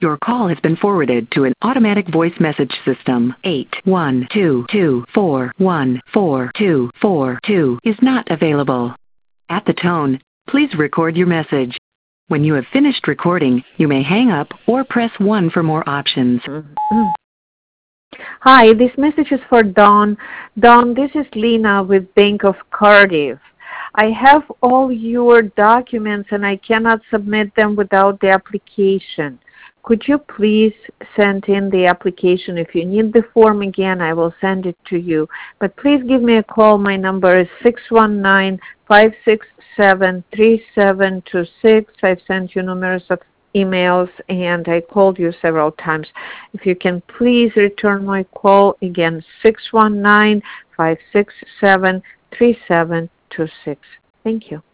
Your call has been forwarded to an automatic voice message system. 8122414242 is not available. At the tone, please record your message. When you have finished recording, you may hang up or press 1 for more options. Hi, this message is for Dawn. Dawn, this is Lena with Bank of Cardiff. I have all your documents and I cannot submit them without the application. Could you please send in the application? If you need the form again, I will send it to you. But please give me a call. My number is 619-567-3726. I've sent you numerous of emails and I called you several times. If you can please return my call again, 619-567-3726. Thank you.